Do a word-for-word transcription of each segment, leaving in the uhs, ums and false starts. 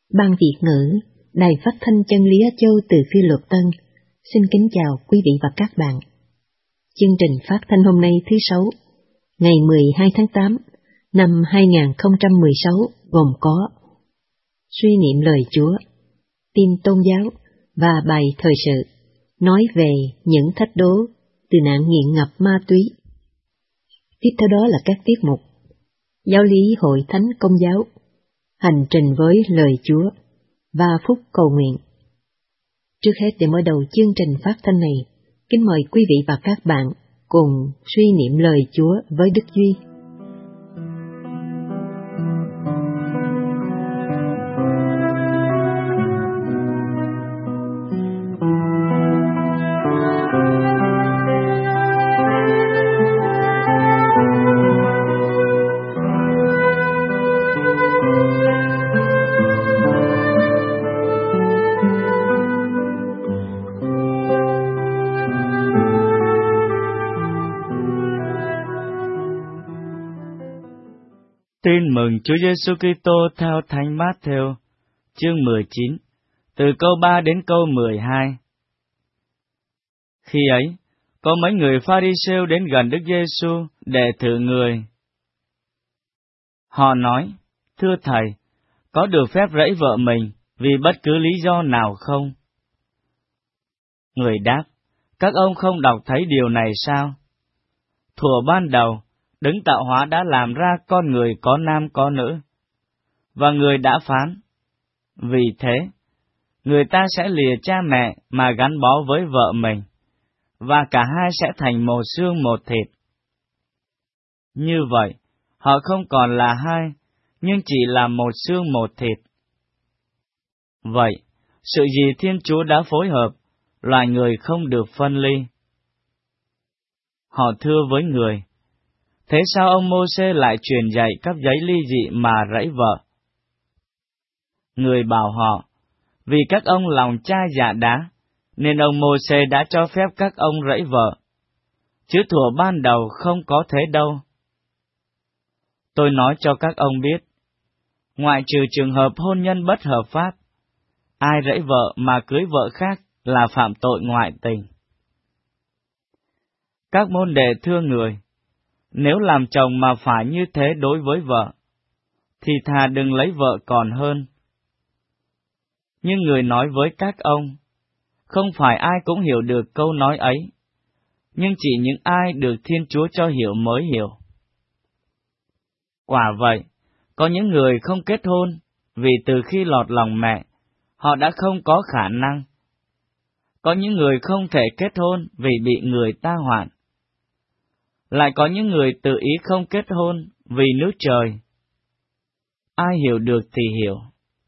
Ban Việt ngữ, Đài Phát thanh Chân lý Á Châu từ Phi Luật Tân, xin kính chào quý vị và các bạn. Chương trình phát thanh hôm nay thứ Sáu, ngày mười hai tháng tám năm hai nghìn không trăm mười sáu gồm có suy niệm lời Chúa, tin tôn giáo và bài thời sự, nói về những thách đố từ nạn nghiện ngập ma túy. Tiếp theo đó là các tiết mục giáo lý Hội Thánh Công giáo, hành trình với lời Chúa và phúc cầu nguyện. Trước hết, để mở đầu chương trình phát thanh này, kính mời quý vị và các bạn cùng suy niệm lời Chúa với Đức Duy. Tin mừng Chúa Giêsu Kitô theo Thánh Mát-thêu, chương mười chín, từ câu ba đến câu mười hai. Khi ấy, có mấy người Pha-ri-sêu đến gần Đức Giêsu để thử người. Họ nói: "Thưa Thầy, có được phép rẫy vợ mình vì bất cứ lý do nào không?" Người đáp: "Các ông không đọc thấy điều này sao? Thuở ban đầu, Đấng tạo hóa đã làm ra con người có nam có nữ, và người đã phán: vì thế, người ta sẽ lìa cha mẹ mà gắn bó với vợ mình, và cả hai sẽ thành một xương một thịt. Như vậy, họ không còn là hai, nhưng chỉ là một xương một thịt. Vậy, sự gì Thiên Chúa đã phối hợp, loài người không được phân ly." Họ thưa với người: "Thế sao ông Mô-sê lại truyền dạy các giấy ly dị mà rẫy vợ?" Người bảo họ: "Vì các ông lòng cha dạ đá, nên ông Mô-sê đã cho phép các ông rẫy vợ, chứ thuở ban đầu không có thế đâu. Tôi nói cho các ông biết, ngoại trừ trường hợp hôn nhân bất hợp pháp, ai rẫy vợ mà cưới vợ khác là phạm tội ngoại tình." Các môn đệ thưa người: "Nếu làm chồng mà phải như thế đối với vợ, thì thà đừng lấy vợ còn hơn." Nhưng người nói với các ông: "Không phải ai cũng hiểu được câu nói ấy, nhưng chỉ những ai được Thiên Chúa cho hiểu mới hiểu. Quả vậy, có những người không kết hôn, vì từ khi lọt lòng mẹ, họ đã không có khả năng. Có những người không thể kết hôn vì bị người ta hoạn. Lại có những người tự ý không kết hôn vì nước trời. Ai hiểu được thì hiểu."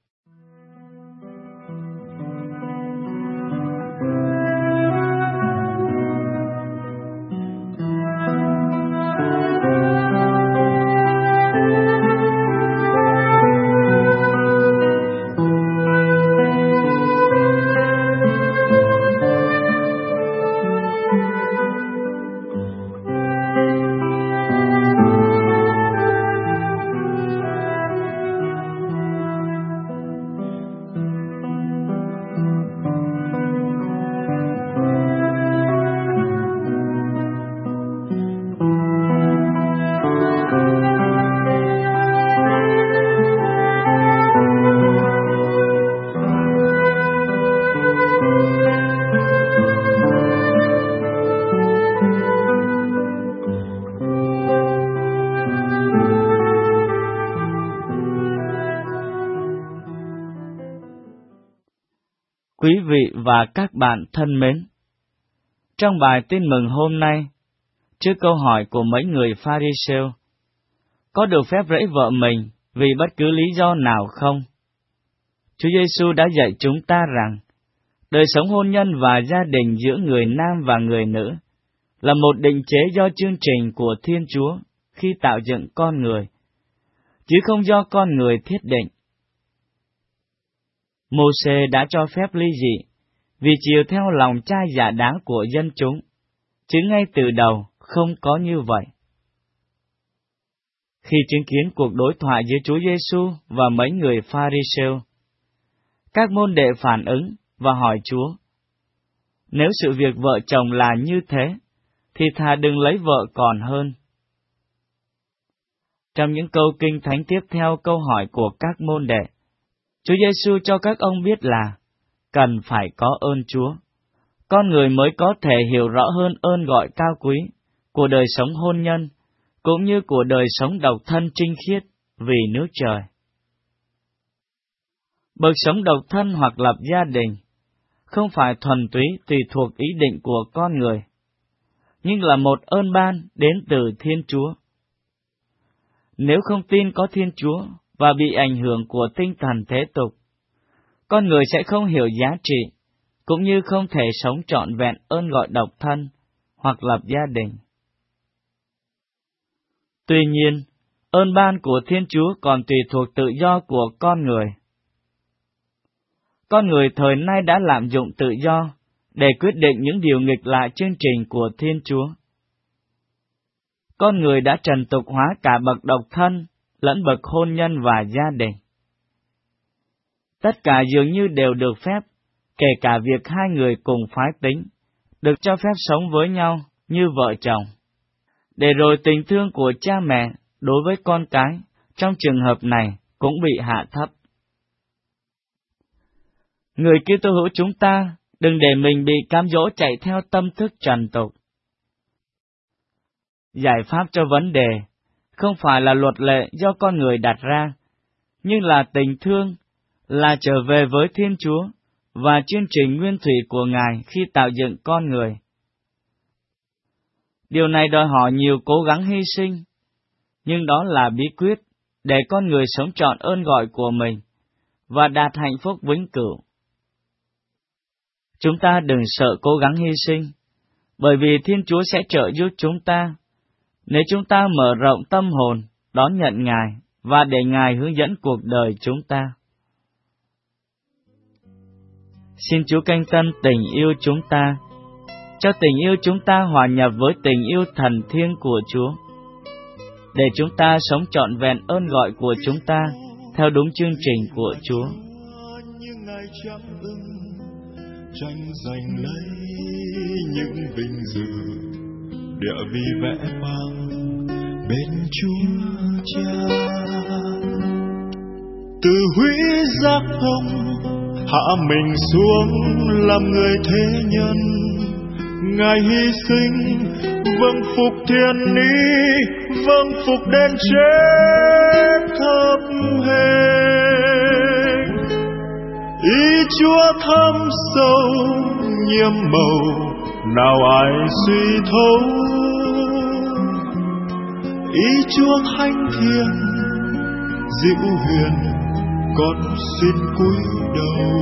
Quý vị và các bạn thân mến, trong bài tin mừng hôm nay, trước câu hỏi của mấy người Pha-ri-sêu, có được phép rẫy vợ mình vì bất cứ lý do nào không? Chúa Giêsu đã dạy chúng ta rằng, đời sống hôn nhân và gia đình giữa người nam và người nữ là một định chế do chương trình của Thiên Chúa khi tạo dựng con người, chứ không do con người thiết định. Mô-sê đã cho phép ly dị vì chiều theo lòng cha dạ đá của dân chúng, chứ ngay từ đầu không có như vậy. Khi chứng kiến cuộc đối thoại giữa Chúa Giêsu và mấy người Pha-ri-sêu, Các môn đệ phản ứng và hỏi Chúa: Nếu sự việc vợ chồng là như thế, thì thà đừng lấy vợ còn hơn. Trong những câu kinh thánh tiếp theo câu hỏi của các môn đệ, Chúa Giêsu cho các ông biết là cần phải có ơn Chúa, con người mới có thể hiểu rõ hơn ơn gọi cao quý của đời sống hôn nhân, cũng như của đời sống độc thân trinh khiết vì nước trời. Bậc sống độc thân hoặc lập gia đình không phải thuần túy tùy thuộc ý định của con người, nhưng là một ơn ban đến từ Thiên Chúa. Nếu không tin có Thiên Chúa và bị ảnh hưởng của tinh thần thế tục, con người sẽ không hiểu giá trị, cũng như không thể sống trọn vẹn ơn gọi độc thân hoặc lập gia đình. Tuy nhiên, ơn ban của Thiên Chúa còn tùy thuộc tự do của con người. Con người thời nay đã lạm dụng tự do để quyết định những điều nghịch lại chương trình của Thiên Chúa. Con người đã trần tục hóa cả bậc độc thân, lẫn bậc hôn nhân và gia đình. Tất cả dường như đều được phép, kể cả việc hai người cùng phái tính, được cho phép sống với nhau như vợ chồng. Để rồi tình thương của cha mẹ đối với con cái trong trường hợp này cũng bị hạ thấp. Người Kitô hữu chúng ta đừng để mình bị cám dỗ chạy theo tâm thức trần tục. Giải pháp cho vấn đề không phải là luật lệ do con người đặt ra, nhưng là tình thương, là trở về với Thiên Chúa và chương trình nguyên thủy của Ngài khi tạo dựng con người. Điều này đòi hỏi nhiều cố gắng hy sinh, nhưng đó là bí quyết để con người sống trọn ơn gọi của mình và đạt hạnh phúc vĩnh cửu. Chúng ta đừng sợ cố gắng hy sinh, bởi vì Thiên Chúa sẽ trợ giúp chúng ta, nếu chúng ta mở rộng tâm hồn, đón nhận Ngài và để Ngài hướng dẫn cuộc đời chúng ta. Xin Chúa canh tân tình yêu chúng ta, cho tình yêu chúng ta hòa nhập với tình yêu thần thiêng của Chúa, để chúng ta sống trọn vẹn ơn gọi của chúng ta theo đúng chương trình của Chúa. Tranh giành lấy những vinh dự địa vị vẽ vang bên Chúa Cha. Từ hủy giác hồng hạ mình xuống làm người thế nhân, Ngài hy sinh vâng phục thiên ý, vâng phục đến chết thập hình. Ý Chúa thâm sâu nhiệm màu, nào ai suy thấu. Ý Chúa thánh thiêng dịu huyền, con xin cúi đầu.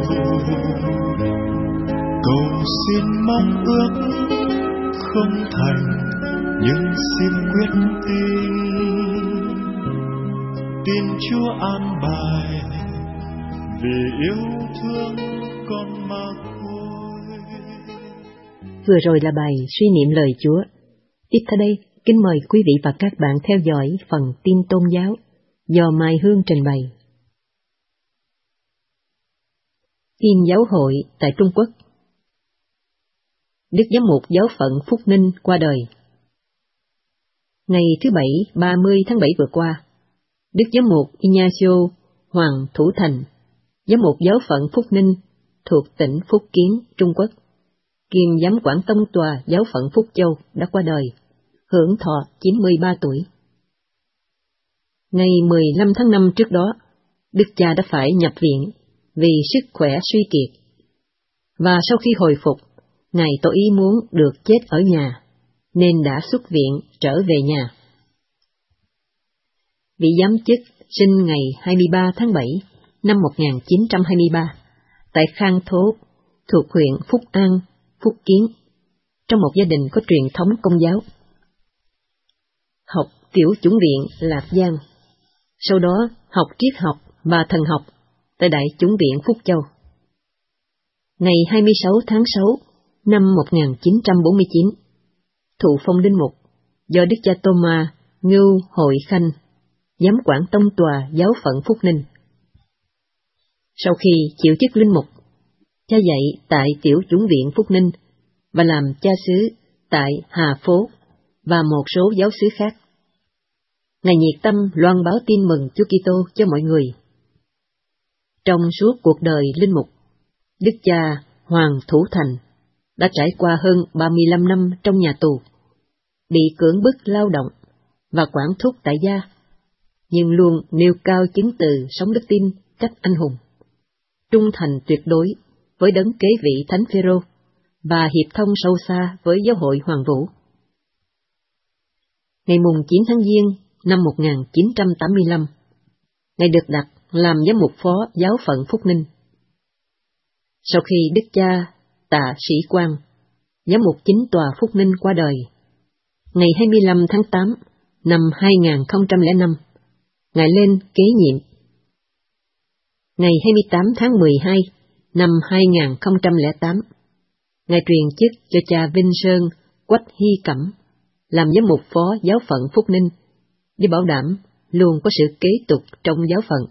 Cầu xin mong ước không thành, nhưng xin quyết tin. Tin Chúa an bài, vì yêu thương con mà thôi. Vừa rồi là bài suy niệm lời Chúa. Tiếp theo đây, kính mời quý vị và các bạn theo dõi phần tin tôn giáo do Mai Hương trình bày. Tin giáo hội tại Trung Quốc. Đức Giám mục Giáo phận Phúc Ninh qua đời. Ngày thứ Bảy, ba mươi tháng bảy vừa qua, Đức Giám mục Ignacio Hoàng Thủ Thành, Giám mục Giáo phận Phúc Ninh thuộc tỉnh Phúc Kiến, Trung Quốc, kiêm giám quản tông tòa Giáo phận Phúc Châu đã qua đời, hưởng thọ chín mươi ba tuổi. Ngày mười lăm tháng năm trước đó, Đức cha đã phải nhập viện vì sức khỏe suy kiệt, và sau khi hồi phục, Ngài tỏ ý muốn được chết ở nhà, nên đã xuất viện trở về nhà. Vị giám chức sinh ngày hai mươi ba tháng bảy năm một nghìn chín trăm hai mươi ba tại Khang Thố, thuộc huyện Phúc An, Phúc Kiến, trong một gia đình có truyền thống Công giáo. Học tiểu chủng viện Lạc Giang, sau đó học triết học và thần học tại Đại chủng viện Phúc Châu. Ngày hai mươi sáu tháng sáu năm một nghìn chín trăm bốn mươi chín, thụ phong linh mục do Đức cha Tô-ma Ngưu Hội Khanh, giám quản tông tòa Giáo phận Phúc Ninh. Sau khi chịu chức linh mục, cha dạy tại Tiểu Chủng viện Phúc Ninh và làm cha xứ tại Hà Phố và một số giáo xứ khác. Ngài nhiệt tâm loan báo tin mừng Chúa Kitô cho mọi người. Trong suốt cuộc đời linh mục, Đức cha Hoàng Thủ Thành đã trải qua hơn ba mươi lăm năm trong nhà tù, bị cưỡng bức lao động và quản thúc tại gia, nhưng luôn nêu cao chứng từ sống đức tin cách anh hùng, trung thành tuyệt đối với đấng kế vị Thánh Phêrô và hiệp thông sâu xa với giáo hội Hoàng Vũ. Ngày mùng chín tháng Giêng năm một nghìn chín trăm tám mươi lăm, Ngài được đặt làm giám mục phó giáo phận Phúc Ninh. Sau khi Đức cha Tạ Sĩ Quang, giám mục chính tòa Phúc Ninh qua đời, ngày hai mươi lăm tháng tám năm hai nghìn không trăm lẻ năm, Ngài lên kế nhiệm. Ngày hai mươi tám tháng mười hai năm hai nghìn không trăm lẻ tám, Ngài truyền chức cho cha Vinh Sơn Quách Hy Cẩm làm giám mục phó giáo phận Phúc Ninh, để bảo đảm luôn có sự kế tục trong giáo phận.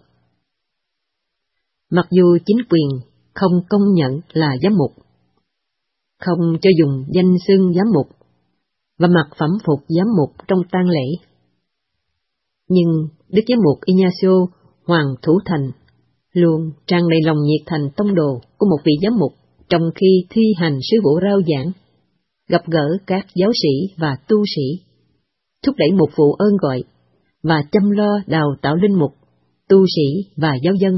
Mặc dù chính quyền không công nhận là giám mục, không cho dùng danh xưng giám mục và mặc phẩm phục giám mục trong tang lễ, nhưng Đức Giám mục Ignacio Hoàng Thủ Thành luôn tràn đầy lòng nhiệt thành tông đồ của một vị giám mục trong khi thi hành sứ vụ rao giảng, gặp gỡ các giáo sĩ và tu sĩ, thúc đẩy mục vụ ơn gọi và chăm lo đào tạo linh mục, tu sĩ và giáo dân.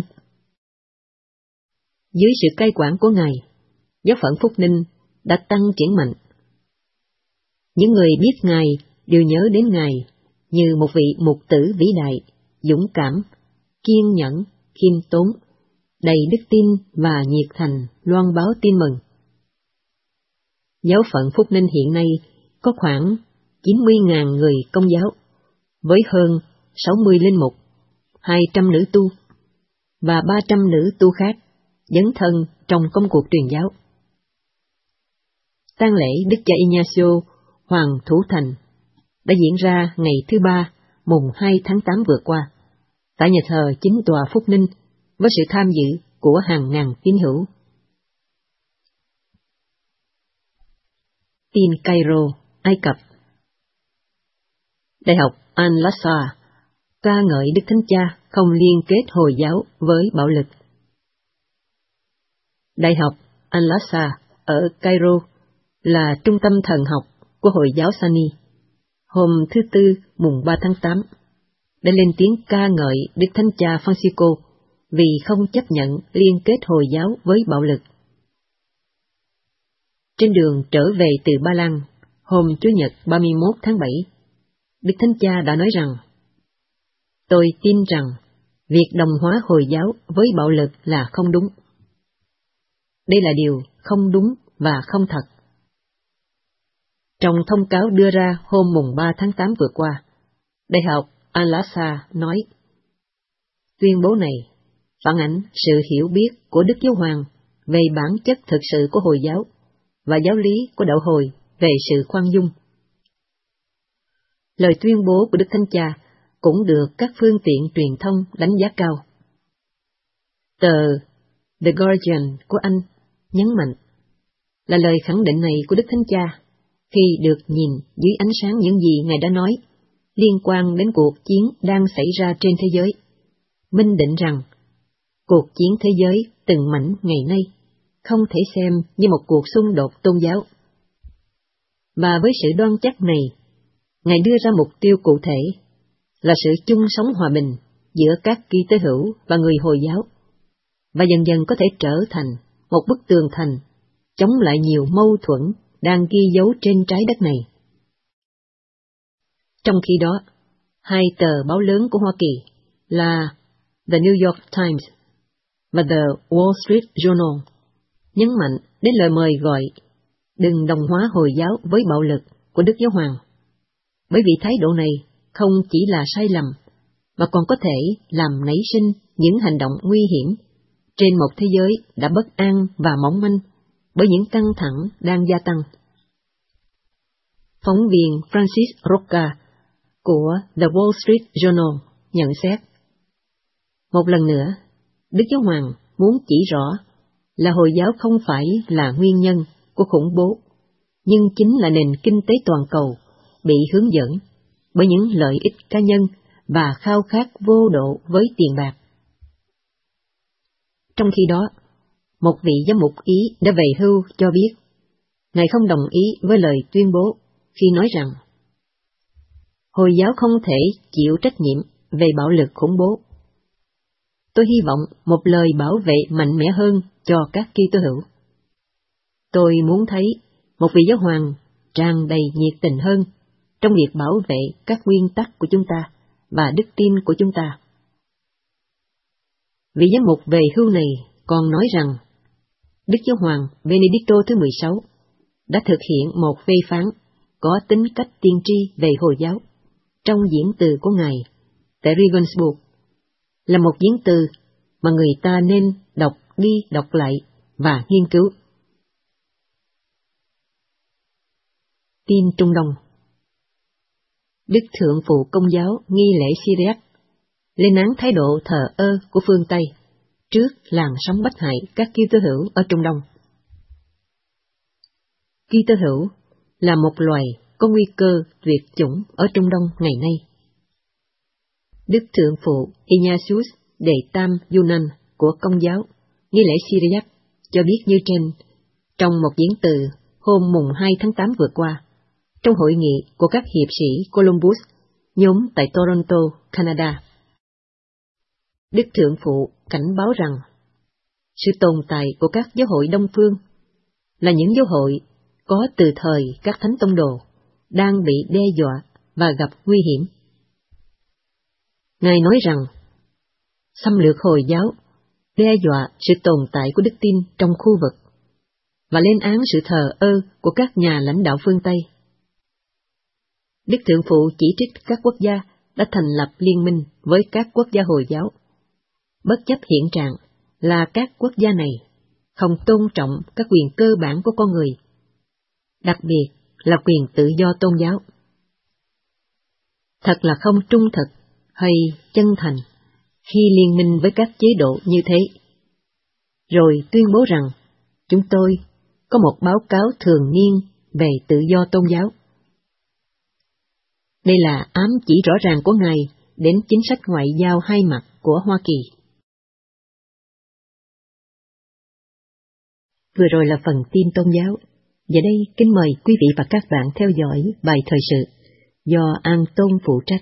Dưới sự cai quản của Ngài, giáo phận Phúc Ninh đã tăng triển mạnh. Những người biết Ngài đều nhớ đến Ngài như một vị mục tử vĩ đại, dũng cảm, kiên nhẫn, khiêm tốn, đầy đức tin và nhiệt thành loan báo tin mừng. Giáo phận Phúc Ninh hiện nay có khoảng chín mươi nghìn người công giáo, với hơn sáu mươi linh mục, hai trăm nữ tu và ba trăm nữ tu khác dấn thân trong công cuộc truyền giáo. Tang lễ Đức cha Ignacio Hoàng Thủ Thành đã diễn ra ngày thứ ba, mùng hai tháng tám vừa qua, tại nhà thờ chính tòa Phúc Ninh với sự tham dự của hàng ngàn tín hữu. Tin Cairo, Ai Cập. Đại học Al-Azhar ca ngợi Đức Thánh Cha không liên kết Hồi giáo với bạo lực. Đại học Al-Azhar ở Cairo là trung tâm thần học của Hồi giáo Sunni. Hôm thứ Tư mùng ba tháng tám đã lên tiếng ca ngợi Đức Thánh Cha Francisco vì không chấp nhận liên kết Hồi giáo với bạo lực. Trên đường trở về từ Ba Lan, hôm Chủ nhật ba mươi mốt tháng bảy, Đức Thánh Cha đã nói rằng: "Tôi tin rằng việc đồng hóa Hồi giáo với bạo lực là không đúng. Đây là điều không đúng và không thật." Trong thông cáo đưa ra hôm mùng ba tháng tám vừa qua, Đại học Al-Azhar nói: "Tuyên bố này phản ánh sự hiểu biết của Đức Giáo Hoàng về bản chất thực sự của Hồi giáo và giáo lý của đạo Hồi về sự khoan dung." Lời tuyên bố của Đức Thánh Cha cũng được các phương tiện truyền thông đánh giá cao. Tờ The Guardian của Anh nhấn mạnh là lời khẳng định này của Đức Thánh Cha, khi được nhìn dưới ánh sáng những gì Ngài đã nói liên quan đến cuộc chiến đang xảy ra trên thế giới, minh định rằng cuộc chiến thế giới từng mảnh ngày nay không thể xem như một cuộc xung đột tôn giáo. Và với sự đoan chắc này, Ngài đưa ra mục tiêu cụ thể là sự chung sống hòa bình giữa các Kitô hữu và người Hồi giáo, và dần dần có thể trở thành một bức tường thành chống lại nhiều mâu thuẫn đang ghi dấu trên trái đất này. Trong khi đó, hai tờ báo lớn của Hoa Kỳ là The New York Times và The Wall Street Journal nhấn mạnh đến lời mời gọi đừng đồng hóa Hồi giáo với bạo lực của Đức Giáo Hoàng, bởi vì thái độ này không chỉ là sai lầm, mà còn có thể làm nảy sinh những hành động nguy hiểm trên một thế giới đã bất an và mỏng manh bởi những căng thẳng đang gia tăng. Phóng viên Francis Roca của The Wall Street Journal nhận xét: "Một lần nữa, Đức Giáo Hoàng muốn chỉ rõ là Hồi giáo không phải là nguyên nhân của khủng bố, nhưng chính là nền kinh tế toàn cầu bị hướng dẫn bởi những lợi ích cá nhân và khao khát vô độ với tiền bạc. Trong khi đó, một vị giám mục Ý đã về hưu cho biết, Ngài không đồng ý với lời tuyên bố khi nói rằng Hồi giáo không thể chịu trách nhiệm về bạo lực khủng bố. Tôi hy vọng một lời bảo vệ mạnh mẽ hơn cho các Kitô hữu. Tôi muốn thấy một vị giáo hoàng tràn đầy nhiệt tình hơn trong việc bảo vệ các nguyên tắc của chúng ta và đức tin của chúng ta. Vị giám mục về hưu này còn nói rằng Đức Giáo hoàng Benedicto thứ mười sáu đã thực hiện một phê phán có tính cách tiên tri về Hồi giáo trong diễn từ của Ngài tại Regensburg, là một diễn từ mà người ta nên đọc đi đọc lại và nghiên cứu. Tin Trung Đông. Đức Thượng phụ Công giáo nghi lễ Syriac lên án thái độ thờ ơ của phương Tây trước làn sóng bách hại các Kitô hữu ở Trung Đông. Kitô hữu là một loài có nguy cơ tuyệt chủng ở Trung Đông ngày nay. Đức Thượng phụ Ignatius Đệ Tam Yunan của Công giáo nghi lễ Syriac cho biết như trên trong một diễn từ hôm mùng hai tháng tám vừa qua, trong hội nghị của các hiệp sĩ Columbus nhóm tại Toronto, Canada. Đức Thượng phụ cảnh báo rằng sự tồn tại của các giáo hội Đông phương là những giáo hội có từ thời các thánh tông đồ đang bị đe dọa và gặp nguy hiểm. Ngài nói rằng xâm lược Hồi giáo đe dọa sự tồn tại của đức tin trong khu vực và lên án sự thờ ơ của các nhà lãnh đạo phương Tây. Đức Thượng phụ chỉ trích các quốc gia đã thành lập liên minh với các quốc gia Hồi giáo, bất chấp hiện trạng là các quốc gia này không tôn trọng các quyền cơ bản của con người, đặc biệt là quyền tự do tôn giáo. Thật là không trung thực hay chân thành khi liên minh với các chế độ như thế, rồi tuyên bố rằng chúng tôi có một báo cáo thường niên về tự do tôn giáo. Đây là ám chỉ rõ ràng của Ngài đến chính sách ngoại giao hai mặt của Hoa Kỳ. Vừa rồi là phần tin tôn giáo. Giờ đây kính mời quý vị và các bạn theo dõi bài thời sự do An Tôn phụ trách.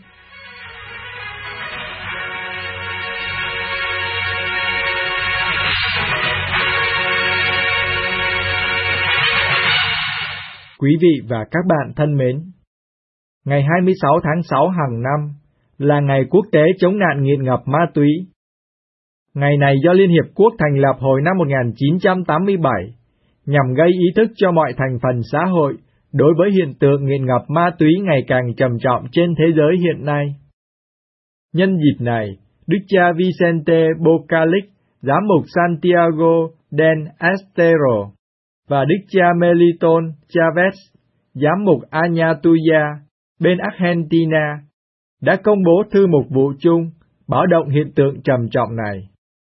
Quý vị và các bạn thân mến, ngày hai mươi sáu tháng sáu hàng năm là ngày quốc tế chống nạn nghiện ngập ma túy. Ngày này do Liên Hiệp Quốc thành lập hồi năm một nghìn chín trăm tám mươi bảy, nhằm gây ý thức cho mọi thành phần xã hội đối với hiện tượng nghiện ngập ma túy ngày càng trầm trọng trên thế giới hiện nay. Nhân dịp này, Đức cha Vicente Bocalic, giám mục Santiago del Estero, và Đức cha Meliton Chavez, giám mục Añatuya, bên Argentina, đã công bố thư mục vụ chung báo động hiện tượng trầm trọng này.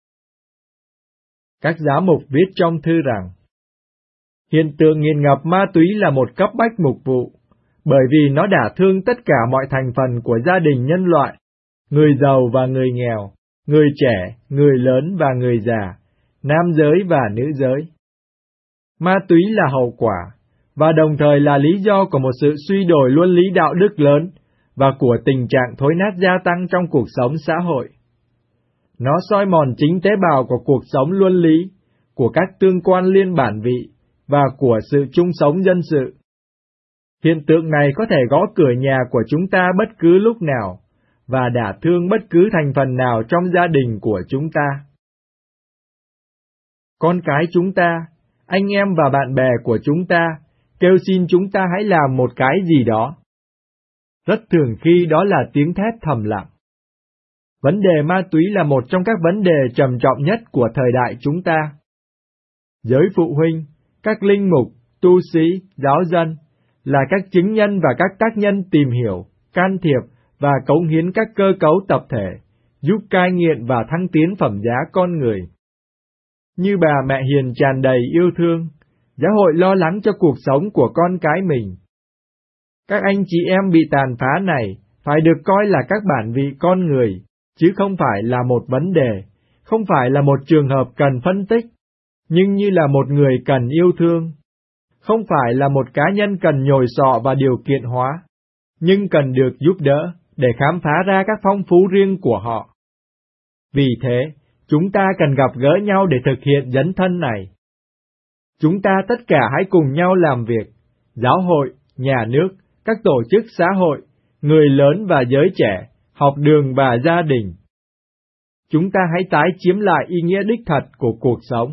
Các giám mục viết trong thư rằng, hiện tượng nghiện ngập ma túy là một cấp bách mục vụ, bởi vì nó đả thương tất cả mọi thành phần của gia đình nhân loại, người giàu và người nghèo, người trẻ, người lớn và người già, nam giới và nữ giới. Ma túy là hậu quả, và đồng thời là lý do của một sự suy đổi luân lý đạo đức lớn và của tình trạng thối nát gia tăng trong cuộc sống xã hội. Nó soi mòn chính tế bào của cuộc sống luân lý, của các tương quan liên bản vị và của sự chung sống dân sự. Hiện tượng này có thể gõ cửa nhà của chúng ta bất cứ lúc nào và đả thương bất cứ thành phần nào trong gia đình của chúng ta. Con cái chúng ta, anh em và bạn bè của chúng ta kêu xin chúng ta hãy làm một cái gì đó. Rất thường khi đó là tiếng thét thầm lặng. Vấn đề ma túy là một trong các vấn đề trầm trọng nhất của thời đại chúng ta. Giới phụ huynh, các linh mục, tu sĩ, giáo dân là các chứng nhân và các tác nhân tìm hiểu, can thiệp và cống hiến các cơ cấu tập thể, giúp cai nghiện và thăng tiến phẩm giá con người. Như bà mẹ hiền tràn đầy yêu thương, giáo hội lo lắng cho cuộc sống của con cái mình. Các anh chị em bị tàn phá này phải được coi là các bản vị con người, chứ không phải là một vấn đề, không phải là một trường hợp cần phân tích, nhưng như là một người cần yêu thương. Không phải là một cá nhân cần nhồi sọ và điều kiện hóa, nhưng cần được giúp đỡ để khám phá ra các phong phú riêng của họ. Vì thế, chúng ta cần gặp gỡ nhau để thực hiện dấn thân này. Chúng ta tất cả hãy cùng nhau làm việc, giáo hội, nhà nước, các tổ chức xã hội, người lớn và giới trẻ, học đường và gia đình. Chúng ta hãy tái chiếm lại ý nghĩa đích thật của cuộc sống.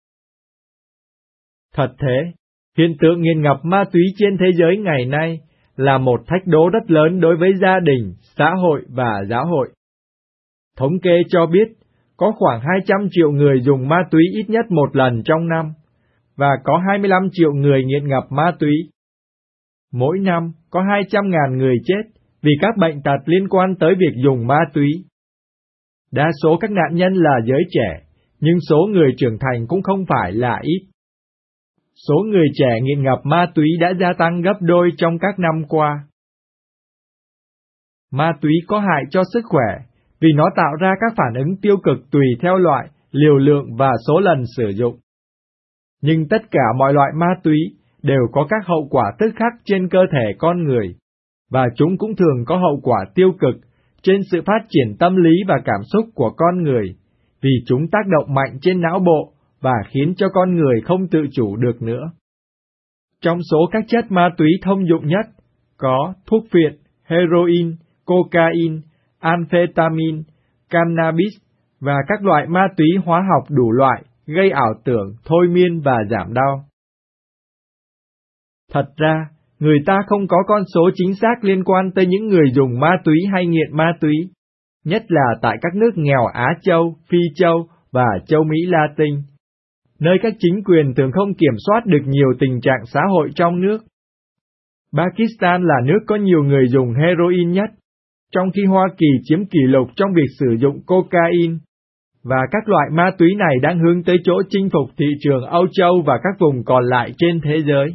Thật thế, hiện tượng nghiện ngập ma túy trên thế giới ngày nay là một thách đố rất lớn đối với gia đình, xã hội và giáo hội. Thống kê cho biết, có khoảng hai trăm triệu người dùng ma túy ít nhất một lần trong năm, và có hai mươi lăm triệu người nghiện ngập ma túy. Mỗi năm, có hai trăm ngàn người chết vì các bệnh tật liên quan tới việc dùng ma túy. Đa số các nạn nhân là giới trẻ, nhưng số người trưởng thành cũng không phải là ít. Số người trẻ nghiện ngập ma túy đã gia tăng gấp đôi trong các năm qua. Ma túy có hại cho sức khỏe vì nó tạo ra các phản ứng tiêu cực tùy theo loại, liều lượng và số lần sử dụng. Nhưng tất cả mọi loại ma túy đều có các hậu quả tức khắc trên cơ thể con người, và chúng cũng thường có hậu quả tiêu cực trên sự phát triển tâm lý và cảm xúc của con người, vì chúng tác động mạnh trên não bộ và khiến cho con người không tự chủ được nữa. Trong số các chất ma túy thông dụng nhất, có thuốc phiện, heroin, cocaine, amphetamine, cannabis và các loại ma túy hóa học đủ loại, gây ảo tưởng, thôi miên và giảm đau. Thật ra, người ta không có con số chính xác liên quan tới những người dùng ma túy hay nghiện ma túy, nhất là tại các nước nghèo Á Châu, Phi Châu và Châu Mỹ Latin, nơi các chính quyền thường không kiểm soát được nhiều tình trạng xã hội trong nước. Pakistan là nước có nhiều người dùng heroin nhất, trong khi Hoa Kỳ chiếm kỷ lục trong việc sử dụng cocaine, và các loại ma túy này đang hướng tới chỗ chinh phục thị trường Âu Châu và các vùng còn lại trên thế giới.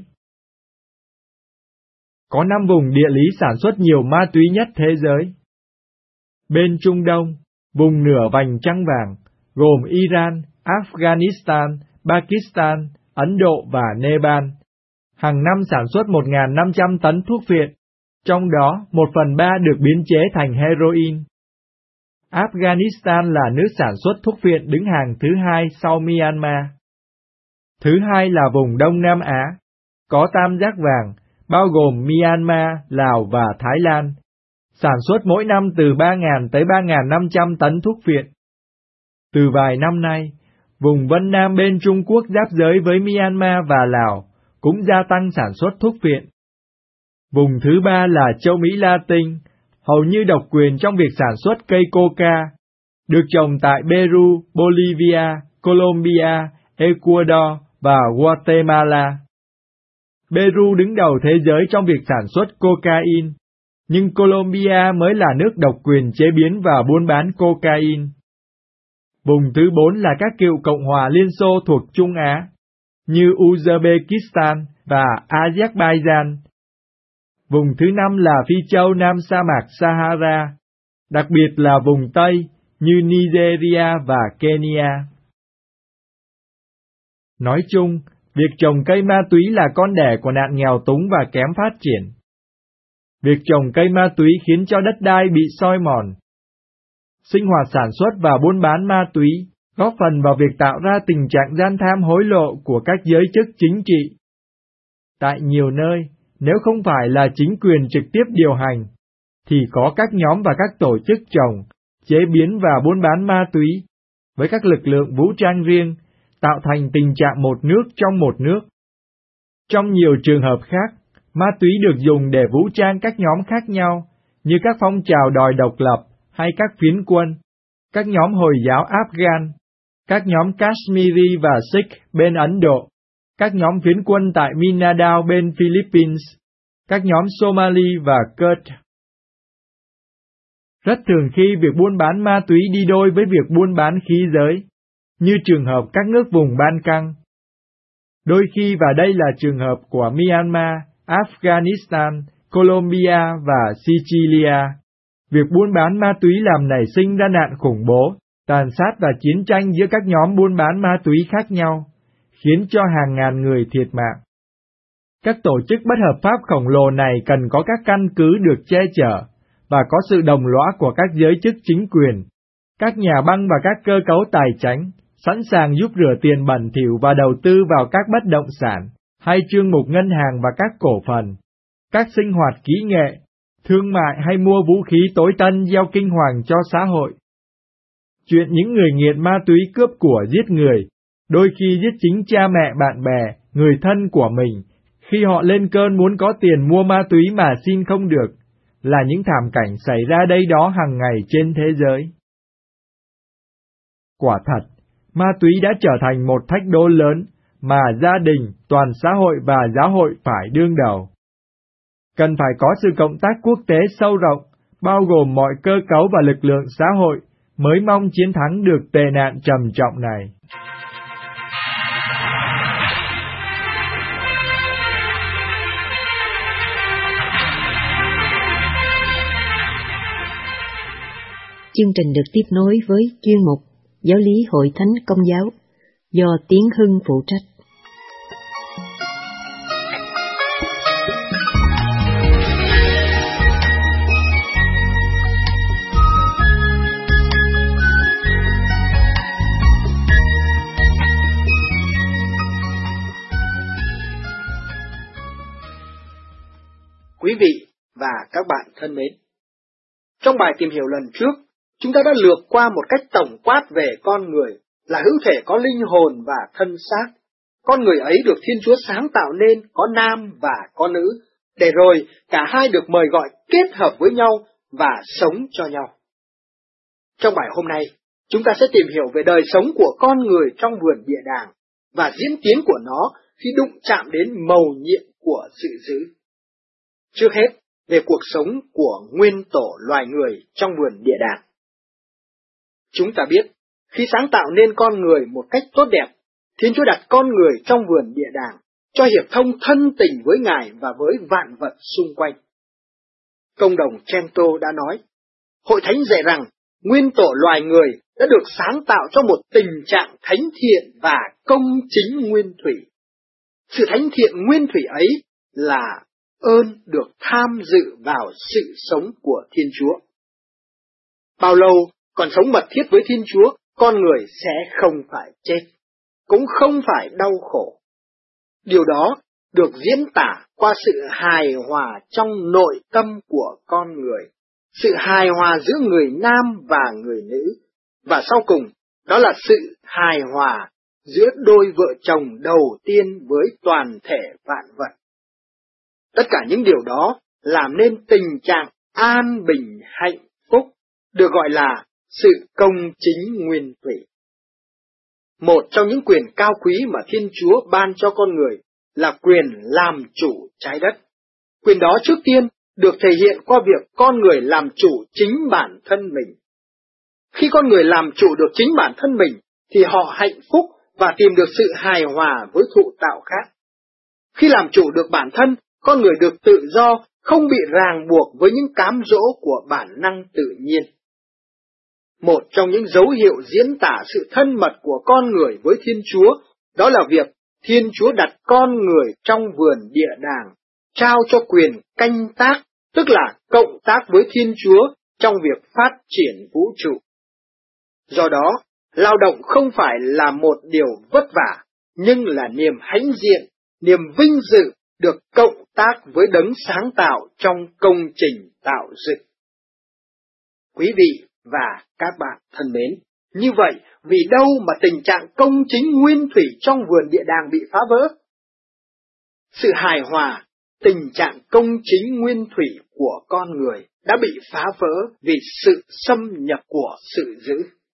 Có năm vùng địa lý sản xuất nhiều ma túy nhất thế giới. Bên Trung Đông, vùng nửa vành trăng vàng, gồm Iran, Afghanistan, Pakistan, Ấn Độ và Nepal, hàng năm sản xuất một nghìn năm trăm tấn thuốc phiện, trong đó một phần ba được biến chế thành heroin. Afghanistan là nước sản xuất thuốc phiện đứng hàng thứ hai sau Myanmar. Thứ hai là vùng Đông Nam Á, có tam giác vàng, bao gồm Myanmar, Lào và Thái Lan, sản xuất mỗi năm từ ba nghìn tới ba nghìn năm trăm tấn thuốc phiện. Từ vài năm nay, vùng Vân Nam bên Trung Quốc giáp giới với Myanmar và Lào cũng gia tăng sản xuất thuốc phiện. Vùng thứ ba là châu Mỹ Latin, hầu như độc quyền trong việc sản xuất cây coca, được trồng tại Peru, Bolivia, Colombia, Ecuador và Guatemala. Peru đứng đầu thế giới trong việc sản xuất cocaine, nhưng Colombia mới là nước độc quyền chế biến và buôn bán cocaine. Vùng thứ bốn là các cựu Cộng hòa Liên Xô thuộc Trung Á, như Uzbekistan và Azerbaijan. Vùng thứ năm là Phi châu Nam sa mạc Sahara, đặc biệt là vùng Tây, như Nigeria và Kenya. Nói chung, việc trồng cây ma túy là con đẻ của nạn nghèo túng và kém phát triển. Việc trồng cây ma túy khiến cho đất đai bị xoi mòn. Sinh hoạt sản xuất và buôn bán ma túy góp phần vào việc tạo ra tình trạng gian tham hối lộ của các giới chức chính trị. Tại nhiều nơi, nếu không phải là chính quyền trực tiếp điều hành, thì có các nhóm và các tổ chức trồng, chế biến và buôn bán ma túy, với các lực lượng vũ trang riêng, tạo thành tình trạng một nước trong một nước. Trong nhiều trường hợp khác, ma túy được dùng để vũ trang các nhóm khác nhau, như các phong trào đòi độc lập hay các phiến quân, các nhóm Hồi giáo Afghan, các nhóm Kashmiri và Sikh bên Ấn Độ, các nhóm phiến quân tại Mindanao bên Philippines, các nhóm Somali và Kurd. Rất thường khi việc buôn bán ma túy đi đôi với việc buôn bán khí giới, như trường hợp các nước vùng Ban Căng. Đôi khi, và đây là trường hợp của Myanmar, Afghanistan, Colombia và Sicilia, việc buôn bán ma túy làm nảy sinh ra nạn khủng bố, tàn sát và chiến tranh giữa các nhóm buôn bán ma túy khác nhau, khiến cho hàng ngàn người thiệt mạng. Các tổ chức bất hợp pháp khổng lồ này cần có các căn cứ được che chở, và có sự đồng lõa của các giới chức chính quyền, các nhà băng và các cơ cấu tài chánh, sẵn sàng giúp rửa tiền bẩn thỉu và đầu tư vào các bất động sản, hay chương mục ngân hàng và các cổ phần, các sinh hoạt kỹ nghệ, thương mại hay mua vũ khí tối tân gieo kinh hoàng cho xã hội. Chuyện những người nghiện ma túy cướp của giết người, đôi khi giết chính cha mẹ bạn bè, người thân của mình, khi họ lên cơn muốn có tiền mua ma túy mà xin không được, là những thảm cảnh xảy ra đây đó hàng ngày trên thế giới. Quả thật, ma túy đã trở thành một thách đố lớn mà gia đình, toàn xã hội và giáo hội phải đương đầu. Cần phải có sự cộng tác quốc tế sâu rộng, bao gồm mọi cơ cấu và lực lượng xã hội, mới mong chiến thắng được tệ nạn trầm trọng này. Chương trình được tiếp nối với chuyên mục Giáo lý Hội Thánh Công giáo do Tiến Hưng phụ trách. Quý vị và các bạn thân mến, trong bài tìm hiểu lần trước, chúng ta đã lược qua một cách tổng quát về con người là hữu thể có linh hồn và thân xác. Con người ấy được Thiên Chúa sáng tạo nên có nam và có nữ, để rồi cả hai được mời gọi kết hợp với nhau và sống cho nhau. Trong bài hôm nay, chúng ta sẽ tìm hiểu về đời sống của con người trong vườn địa đàng và diễn tiến của nó khi đụng chạm đến mầu nhiệm của sự dữ. Trước hết, về cuộc sống của nguyên tổ loài người trong vườn địa đàng. Chúng ta biết, khi sáng tạo nên con người một cách tốt đẹp, Thiên Chúa đặt con người trong vườn địa đàng, cho hiệp thông thân tình với Ngài và với vạn vật xung quanh. Công đồng Trento đã nói, Hội Thánh dạy rằng, nguyên tổ loài người đã được sáng tạo cho một tình trạng thánh thiện và công chính nguyên thủy. Sự thánh thiện nguyên thủy ấy là ơn được tham dự vào sự sống của Thiên Chúa. Bao lâu còn sống mật thiết với Thiên Chúa, con người sẽ không phải chết, cũng không phải đau khổ. Điều đó được diễn tả qua sự hài hòa trong nội tâm của con người, sự hài hòa giữa người nam và người nữ, và sau cùng, đó là sự hài hòa giữa đôi vợ chồng đầu tiên với toàn thể vạn vật. Tất cả những điều đó làm nên tình trạng an bình hạnh phúc, được gọi là sự công chính nguyên thủy. Một trong những quyền cao quý mà Thiên Chúa ban cho con người là quyền làm chủ trái đất. Quyền đó trước tiên được thể hiện qua việc con người làm chủ chính bản thân mình. Khi con người làm chủ được chính bản thân mình, thì họ hạnh phúc và tìm được sự hài hòa với thụ tạo khác. Khi làm chủ được bản thân, con người được tự do, không bị ràng buộc với những cám dỗ của bản năng tự nhiên. Một trong những dấu hiệu diễn tả sự thân mật của con người với Thiên Chúa, đó là việc Thiên Chúa đặt con người trong vườn địa đàng, trao cho quyền canh tác, tức là cộng tác với Thiên Chúa trong việc phát triển vũ trụ. Do đó, lao động không phải là một điều vất vả, nhưng là niềm hãnh diện, niềm vinh dự được cộng tác với đấng sáng tạo trong công trình tạo dựng. Quý vị và các bạn thân mến, như vậy vì đâu mà tình trạng công chính nguyên thủy trong vườn địa đàng bị phá vỡ? Sự hài hòa, tình trạng công chính nguyên thủy của con người đã bị phá vỡ vì sự xâm nhập của sự dữ.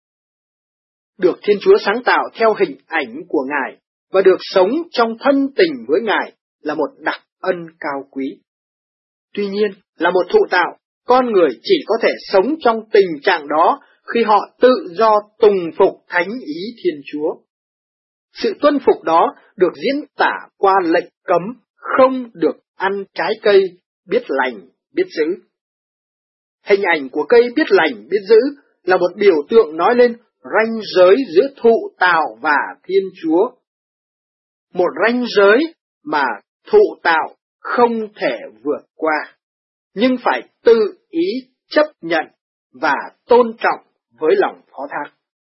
Được Thiên Chúa sáng tạo theo hình ảnh của Ngài và được sống trong thân tình với Ngài là một đặc ân cao quý. Tuy nhiên, là một thụ tạo, con người chỉ có thể sống trong tình trạng đó khi họ tự do tùng phục thánh ý Thiên Chúa. Sự tuân phục đó được diễn tả qua lệnh cấm không được ăn trái cây biết lành, biết giữ. Hình ảnh của cây biết lành, biết giữ là một biểu tượng nói lên ranh giới giữa thụ tạo và Thiên Chúa. Một ranh giới mà thụ tạo không thể vượt qua, nhưng phải tự ý chấp nhận và tôn trọng với lòng phó thác.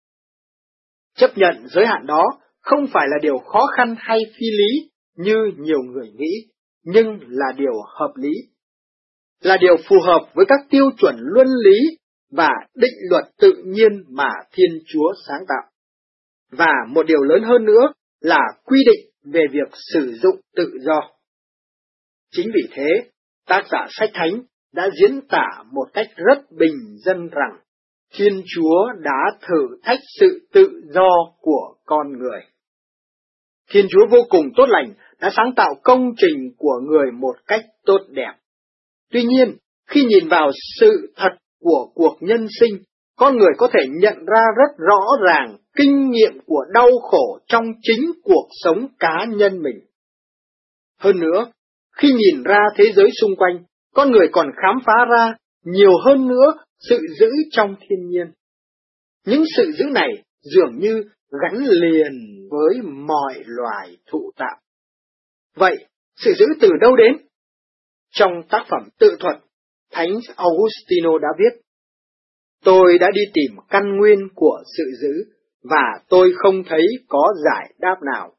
Chấp nhận giới hạn đó không phải là điều khó khăn hay phi lý như nhiều người nghĩ, nhưng là điều hợp lý, là điều phù hợp với các tiêu chuẩn luân lý và định luật tự nhiên mà Thiên Chúa sáng tạo. Và một điều lớn hơn nữa là quy định về việc sử dụng tự do. Chính vì thế, tác giả sách Thánh đã diễn tả một cách rất bình dân rằng Thiên Chúa đã thử thách sự tự do của con người. Thiên Chúa vô cùng tốt lành đã sáng tạo công trình của người một cách tốt đẹp. Tuy nhiên, khi nhìn vào sự thật của cuộc nhân sinh, con người có thể nhận ra rất rõ ràng kinh nghiệm của đau khổ trong chính cuộc sống cá nhân mình. Hơn nữa, khi nhìn ra thế giới xung quanh, con người còn khám phá ra nhiều hơn nữa sự giữ trong thiên nhiên. Những sự giữ này dường như gắn liền với mọi loài thụ tạo. Vậy, sự giữ từ đâu đến? Trong tác phẩm tự thuật, Thánh Augustino đã viết: Tôi đã đi tìm căn nguyên của sự giữ, và tôi không thấy có giải đáp nào.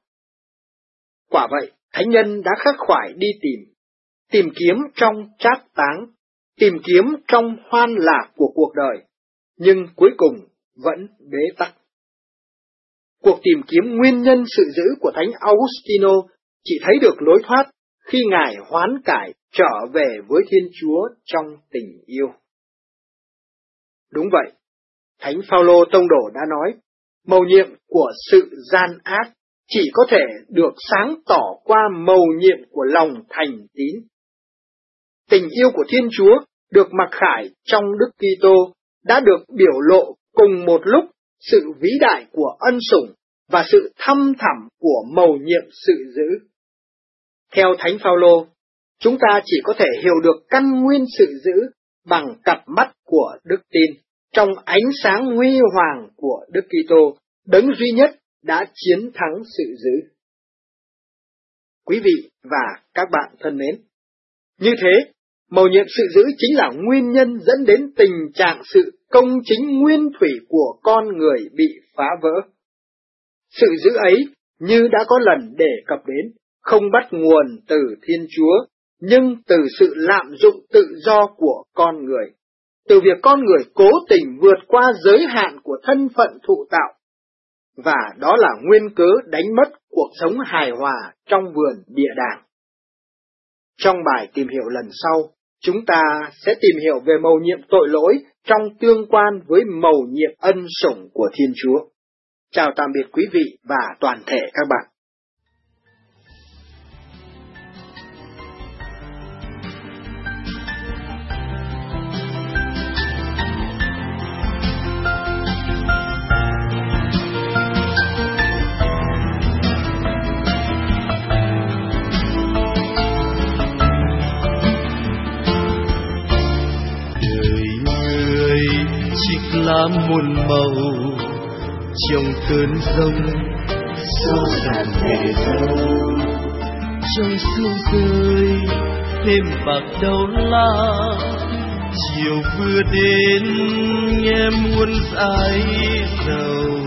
Quả vậy, Thánh nhân đã khắc khoải đi tìm, tìm kiếm trong trác táng, tìm kiếm trong hoan lạc của cuộc đời, nhưng cuối cùng vẫn bế tắc. Cuộc tìm kiếm nguyên nhân sự giữ của Thánh Augustino chỉ thấy được lối thoát khi Ngài hoán cải trở về với Thiên Chúa trong tình yêu. Đúng vậy, Thánh Phaolô tông đồ đã nói, mầu nhiệm của sự gian ác chỉ có thể được sáng tỏ qua mầu nhiệm của lòng thành tín. Tình yêu của Thiên Chúa được mặc khải trong Đức Kitô đã được biểu lộ cùng một lúc sự vĩ đại của ân sủng và sự thâm thẳm của mầu nhiệm sự giữ. Theo Thánh Phaolô, chúng ta chỉ có thể hiểu được căn nguyên sự giữ bằng cặp mắt của đức tin, trong ánh sáng huy hoàng của Đức Kitô, đấng duy nhất đã chiến thắng sự giữ. Quý vị và các bạn thân mến, như thế, mầu nhiệm sự giữ chính là nguyên nhân dẫn đến tình trạng sự công chính nguyên thủy của con người bị phá vỡ. Sự giữ ấy, như đã có lần đề cập đến, không bắt nguồn từ Thiên Chúa, nhưng từ sự lạm dụng tự do của con người, từ việc con người cố tình vượt qua giới hạn của thân phận thụ tạo, và đó là nguyên cớ đánh mất cuộc sống hài hòa trong vườn địa đàng. Trong bài tìm hiểu lần sau, chúng ta sẽ tìm hiểu về mầu nhiệm tội lỗi trong tương quan với mầu nhiệm ân sủng của Thiên Chúa. Chào tạm biệt quý vị và toàn thể các bạn. Lá muôn màu trong cơn giông, gió dạt về đâu trong sương rơi thêm bạc đầu lá. Chiều vừa đến nghe muôn dải dầu.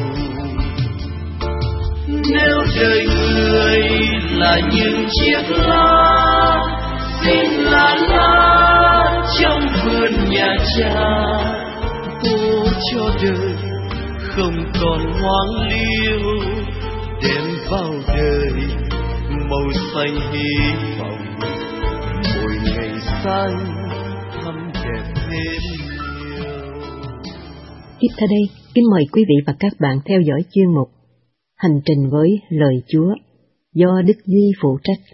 Nếu đời người là những chiếc lá, xin là lá trong vườn nhà cha, tô cho đời không còn hoang liêu, đem vào đời màu xanh hy vọng, mỗi ngày xanh thắm đẹp thêm nhiều. Tiếp theo đây, kính mời quý vị và các bạn theo dõi chuyên mục Hành trình với lời Chúa do Đức Duy phụ trách.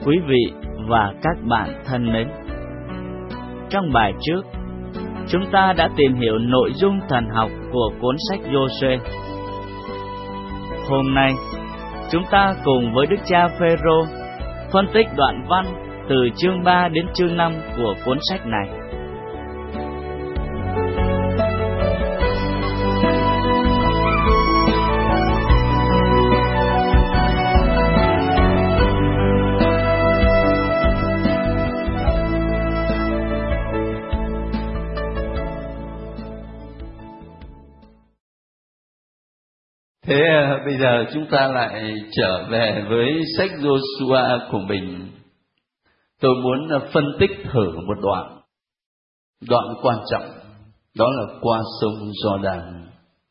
Quý vị và các bạn thân mến, trong bài trước, chúng ta đã tìm hiểu nội dung thần học của cuốn sách Giô-suê. Hôm nay, chúng ta cùng với Đức cha Phêrô phân tích đoạn văn từ chương ba đến chương năm của cuốn sách này. Thế bây giờ chúng ta lại trở về với sách Giô-sua của mình. Tôi muốn phân tích thử một đoạn, đoạn quan trọng, đó là qua sông Giođan.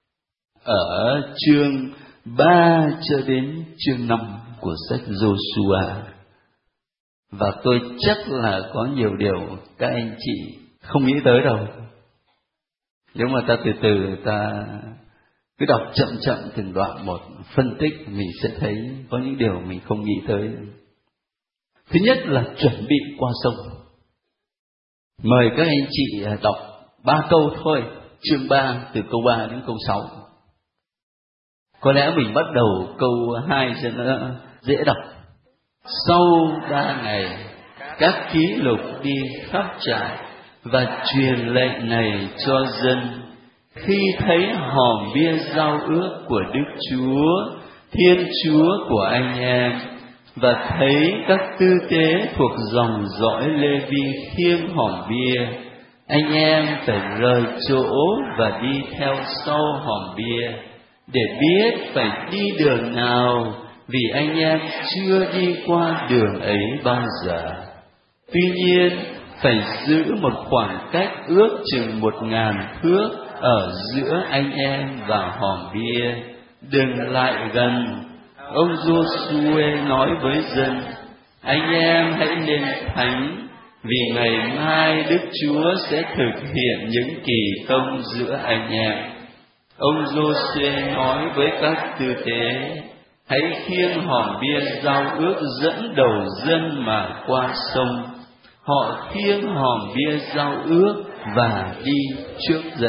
Ở chương ba cho đến chương năm của sách Giô-sua. Và tôi chắc là có nhiều điều các anh chị không nghĩ tới đâu. Nếu mà ta từ từ ta cứ đọc chậm chậm từng đoạn một, phân tích, mình sẽ thấy có những điều mình không nghĩ tới. Thứ nhất là chuẩn bị qua sông. Mời các anh chị đọc ba câu thôi, chương ba từ câu ba đến câu sáu. Có lẽ mình bắt đầu câu hai cho nó dễ đọc. Sau ba ngày, các ký lục đi khắp trại và truyền lệnh này cho dân. Khi thấy hòm bia giao ước của Đức Chúa, Thiên Chúa của anh em, và thấy các tư tế thuộc dòng dõi Lê-vi khiêng hòm bia, anh em phải rời chỗ và đi theo sau hòm bia, để biết phải đi đường nào, vì anh em chưa đi qua đường ấy bao giờ. Tuy nhiên, phải giữ một khoảng cách ước chừng một ngàn thước ở giữa anh em và hòm bia, đừng lại gần. Ông Giô-suê nói với dân: anh em hãy nên thánh, vì ngày mai Đức Chúa sẽ thực hiện những kỳ công giữa anh em. Ông Giô-suê nói với các tư tế: hãy khiêng hòm bia giao ước dẫn đầu dân mà qua sông. Họ khiêng hòm bia giao ước và đi trước dân.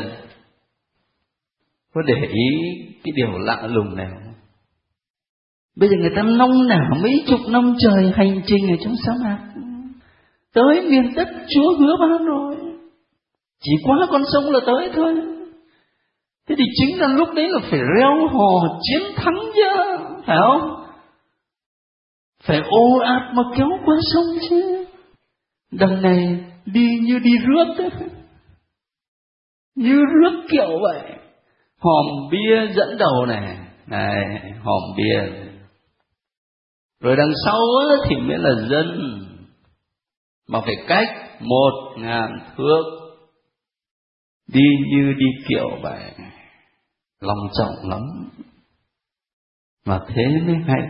Có để ý cái điều lạ lùng này? Bây giờ người ta nông nả mấy chục năm trời hành trình ở trong sa mạc, tới miền đất Chúa hứa ban rồi, chỉ qua con sông là tới thôi. Thế thì chính là lúc đấy là phải reo hò chiến thắng chứ, phải không? Phải ồ ạt mà kéo qua sông chứ. Đằng này đi như đi rước ấy. Như rước kiểu vậy. Hòm bia dẫn đầu này, này hòm bia. Rồi đằng sau á, thì mới là dân, mà phải cách một ngàn thước, đi như đi kiểu vậy, long trọng lắm. Mà thế mới hay.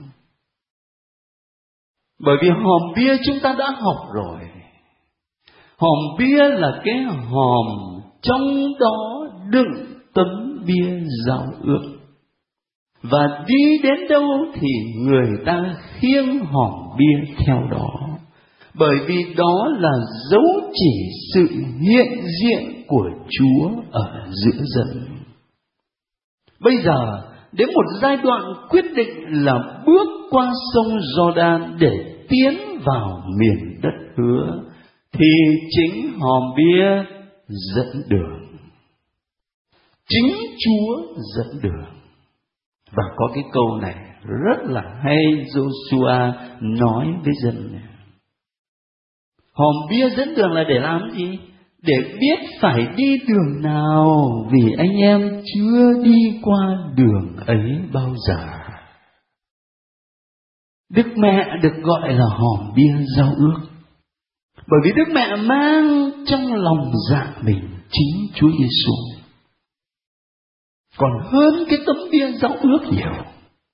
Bởi vì hòm bia chúng ta đã học rồi. Hòm bia là cái hòm trong đó đựng tấm bia giao ước. Và đi đến đâu thì người ta khiêng hòm bia theo đó. Bởi vì đó là dấu chỉ sự hiện diện của Chúa ở giữa dân. Bây giờ đến một giai đoạn quyết định là bước qua sông Giođan để tiến vào miền đất hứa, thì chính hòm bia dẫn đường. Chính Chúa dẫn đường. Và có cái câu này rất là hay, Giô-sua nói với dân này. Hòm bia dẫn đường là để làm gì? Để biết phải đi đường nào, vì anh em chưa đi qua đường ấy bao giờ. Đức mẹ được gọi là hòm bia giao ước, bởi vì Đức mẹ mang trong lòng dạ mình chính Chúa Giêsu. Còn hơn cái tấm bia giao ước nhiều.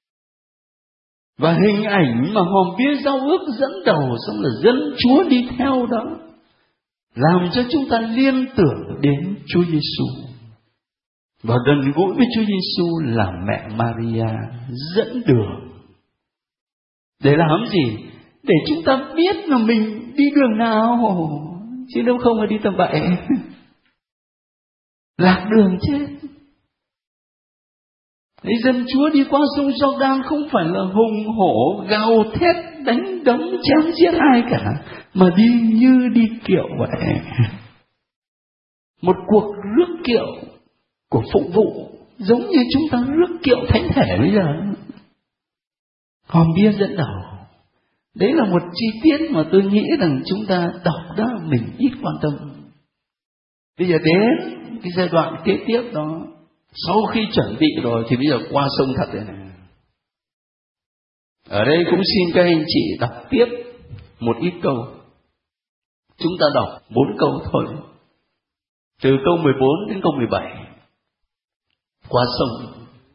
Và hình ảnh mà hòm bia giao ước dẫn đầu, xong là dân Chúa đi theo đó, làm cho chúng ta liên tưởng đến Chúa Giêsu. Và gần gũi với Chúa Giêsu là mẹ Maria dẫn đường. Để làm gì? để chúng ta biết là mình đi đường nào, chứ nếu không là đi tầm bậy, lạc đường chết. Đấy, dân Chúa đi qua sông Giô-đan không phải là hùng hổ gào thét đánh đấm chém giết ai cả, mà đi như đi kiệu vậy. Một cuộc rước kiệu của phục vụ, giống như chúng ta rước kiệu thánh thể bây giờ. Hòm bia dẫn đầu. Đấy là một chi tiết mà tôi nghĩ rằng chúng ta đọc đó mình ít quan tâm. Bây giờ đến cái giai đoạn kế tiếp đó, sau khi chuẩn bị rồi thì bây giờ qua sông thật rồi này. Ở đây cũng xin các anh chị đọc tiếp một ít câu. Chúng ta đọc bốn câu thôi. Từ câu mười bốn đến câu mười bảy. Qua sông.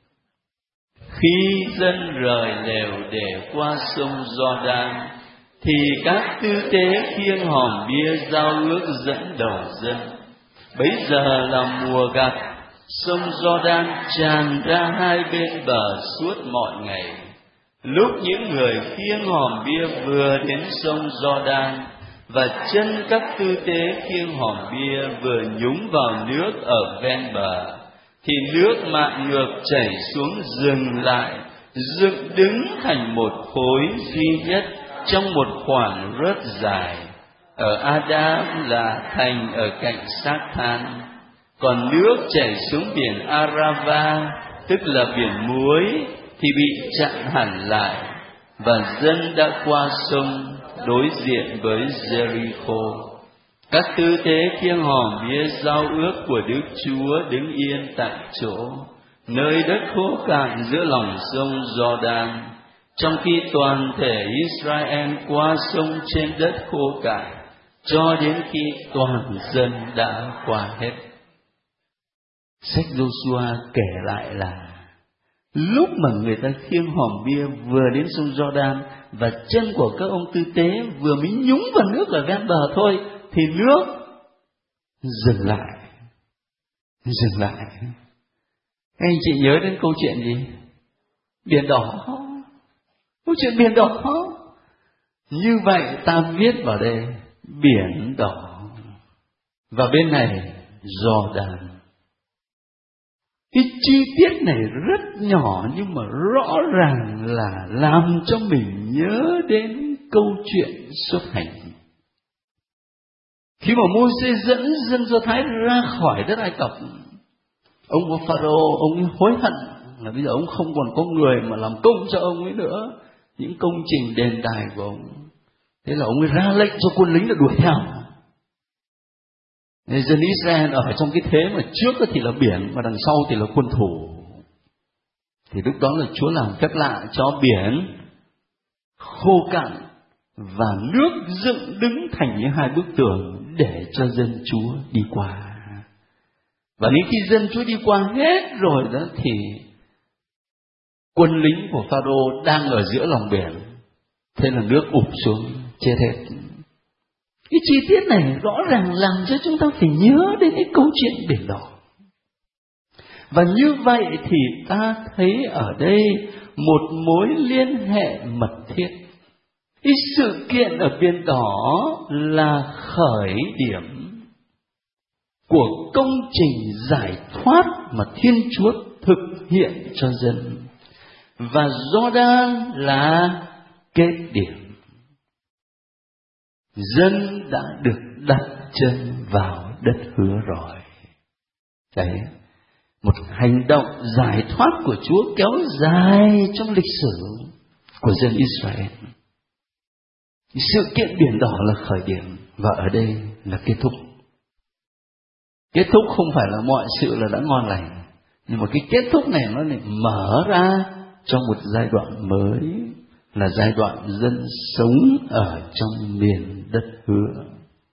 Khi dân rời lều để qua sông Giô-đan, thì các tư tế khiêng hòm bia giao ước dẫn đầu dân. Bấy giờ là mùa gặt, sông Giô-đan tràn ra hai bên bờ suốt mọi ngày. Lúc những người khiêng hòm bia vừa đến sông Giô-đan, và chân các tư tế khiêng hòm bia vừa nhúng vào nước ở ven bờ, thì nước mạn ngược chảy xuống dừng lại, dựng đứng thành một khối duy nhất trong một khoảng rất dài. Ở Adam là thành ở cạnh Sát-than. Còn nước chảy xuống biển Arava, tức là biển muối, thì bị chặn hẳn lại, và dân đã qua sông đối diện với Jericho. Các tư tế khiêng hòm bia giao ước của Đức Chúa đứng yên tại chỗ, nơi đất khô cạn giữa lòng sông Giô-đan, trong khi toàn thể Israel qua sông trên đất khô cạn, cho đến khi toàn dân đã qua hết. Sách Giô-sua kể lại là lúc mà người ta khiêng hòm bia vừa đến sông Giô-đan, và chân của các ông tư tế vừa mới nhúng vào nước ở ven bờ thôi, thì nước dừng lại. Dừng lại. Anh chị nhớ đến câu chuyện gì? Biển Đỏ. Câu chuyện Biển Đỏ. Như vậy ta viết vào đây Biển Đỏ, và bên này Giô-đan. Cái chi tiết này rất nhỏ nhưng mà rõ ràng là làm cho mình nhớ đến câu chuyện xuất hành. Khi mà Môi-se dẫn dân Do Thái ra khỏi đất Ai Cập, ông của Pharaoh, ông hối hận là bây giờ ông không còn có người mà làm công cho ông ấy nữa, những công trình đền đài của ông. Thế là ông ấy ra lệnh cho quân lính là đuổi theo. Nên dân Israel ở trong cái thế mà trước thì là biển, mà đằng sau thì là quân thủ. Thì lúc đó là Chúa làm phép lạ cho biển khô cạn và nước dựng đứng thành như hai bức tường để cho dân Chúa đi qua. Và đến khi dân Chúa đi qua hết rồi đó, thì quân lính của Pharaoh đang ở giữa lòng biển. Thế là nước ụp xuống chết hết. Cái chi tiết này rõ ràng làm cho chúng ta phải nhớ đến cái câu chuyện Biển Đỏ. Và như vậy thì ta thấy ở đây một mối liên hệ mật thiết. Cái sự kiện ở Biển Đỏ là khởi điểm của công trình giải thoát mà Thiên Chúa thực hiện cho dân. Và Giô-đan là kết điểm. Dân đã được đặt chân vào đất hứa rồi. Đấy, một hành động giải thoát của Chúa kéo dài trong lịch sử của dân Israel. Sự kiện Biển Đỏ là khởi điểm, và ở đây là kết thúc. Kết thúc không phải là mọi sự là đã ngon lành, nhưng mà cái kết thúc này nó lại mở ra trong một giai đoạn mới, là giai đoạn dân sống ở trong miền đất hứa.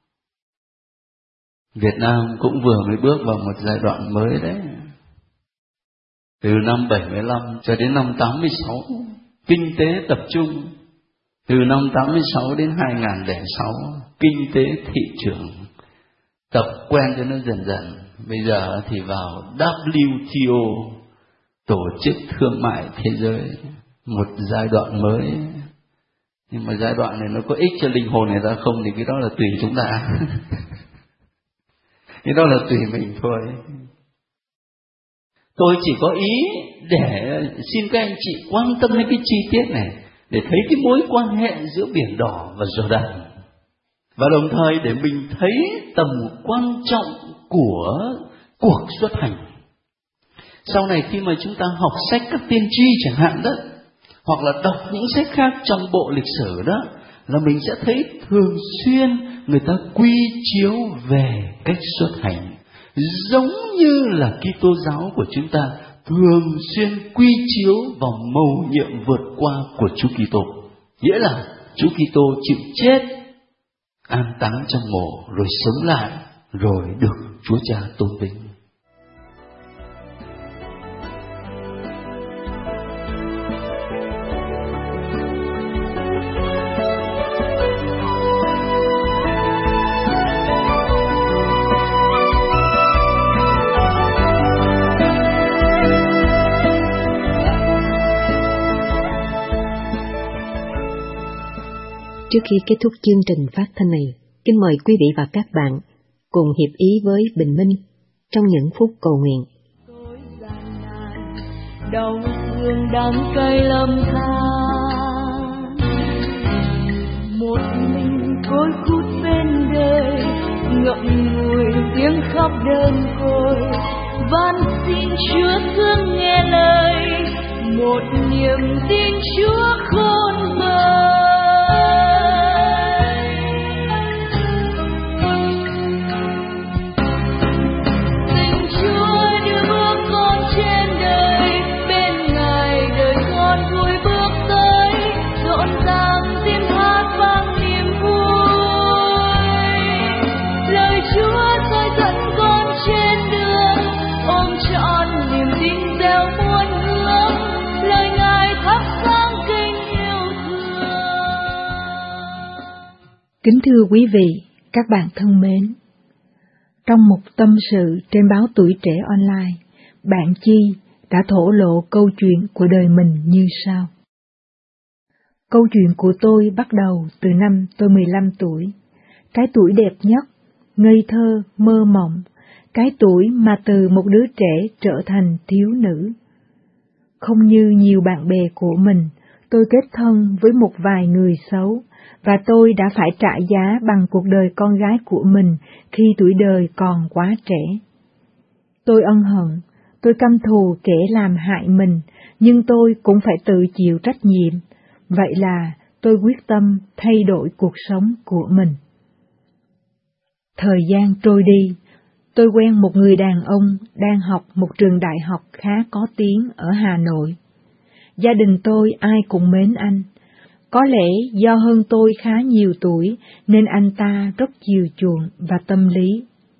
Việt Nam cũng vừa mới bước vào một giai đoạn mới đấy. Từ năm bảy mươi lăm cho đến năm tám mươi sáu, kinh tế tập trung. Từ năm tám mươi sáu đến hai không không sáu, kinh tế thị trường. Tập quen cho nó dần dần. Bây giờ thì vào W T O, Tổ chức Thương mại Thế giới, một giai đoạn mới. Nhưng mà giai đoạn này nó có ích cho linh hồn người ta không thì cái đó là tùy chúng ta. Cái đó là tùy mình thôi. Tôi chỉ có ý để xin các anh chị quan tâm đến cái chi tiết này, để thấy cái mối quan hệ giữa Biển Đỏ và Giô-đan, và đồng thời để mình thấy tầm quan trọng của cuộc xuất hành. Sau này khi mà chúng ta học sách các tiên tri chẳng hạn đó, hoặc là đọc những sách khác trong bộ lịch sử đó, là mình sẽ thấy thường xuyên người ta quy chiếu về cách xuất hành, giống như là Kitô giáo của chúng ta thường xuyên quy chiếu vào mầu nhiệm vượt qua của Chúa Kitô. Nghĩa là Chúa Kitô chịu chết, an táng trong mộ, rồi sống lại, rồi được Chúa Cha tôn vinh. Trước khi kết thúc chương trình phát thanh này, kính mời quý vị và các bạn cùng hiệp ý với Bình Minh trong những phút cầu nguyện. Tôi gian nan, đau thương đắng cay lầm than, một mình côi cút bên đời, ngậm ngùi tiếng khóc đơn côi, van xin Chúa thương nghe lời, một niềm tin Chúa khôn vời. Kính thưa quý vị, các bạn thân mến, trong một tâm sự trên báo Tuổi Trẻ Online, bạn Chi đã thổ lộ câu chuyện của đời mình như sau. Câu chuyện của tôi bắt đầu từ năm tôi mười lăm tuổi, cái tuổi đẹp nhất, ngây thơ, mơ mộng, cái tuổi mà từ một đứa trẻ trở thành thiếu nữ. Không như nhiều bạn bè của mình, tôi kết thân với một vài người xấu, và tôi đã phải trả giá bằng cuộc đời con gái của mình khi tuổi đời còn quá trẻ. Tôi ân hận, tôi căm thù kẻ làm hại mình, nhưng tôi cũng phải tự chịu trách nhiệm. Vậy là tôi quyết tâm thay đổi cuộc sống của mình. Thời gian trôi đi, tôi quen một người đàn ông đang học một trường đại học khá có tiếng ở Hà Nội. Gia đình tôi ai cũng mến anh. Có lẽ do hơn tôi khá nhiều tuổi nên anh ta rất chiều chuộng và tâm lý.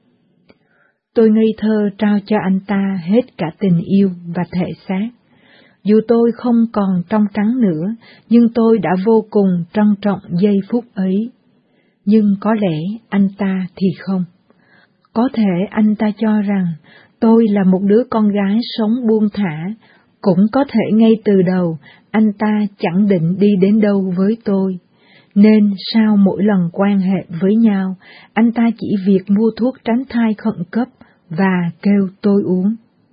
Tôi ngây thơ trao cho anh ta hết cả tình yêu và thể xác. Dù tôi không còn trong trắng nữa, nhưng tôi đã vô cùng trân trọng giây phút ấy. Nhưng có lẽ anh ta thì không. Có thể anh ta cho rằng tôi là một đứa con gái sống buông thả, cũng có thể ngay từ đầu anh ta chẳng định đi đến đâu với tôi, nên sau mỗi lần quan hệ với nhau, anh ta chỉ việc mua thuốc tránh thai khẩn cấp và kêu tôi uống.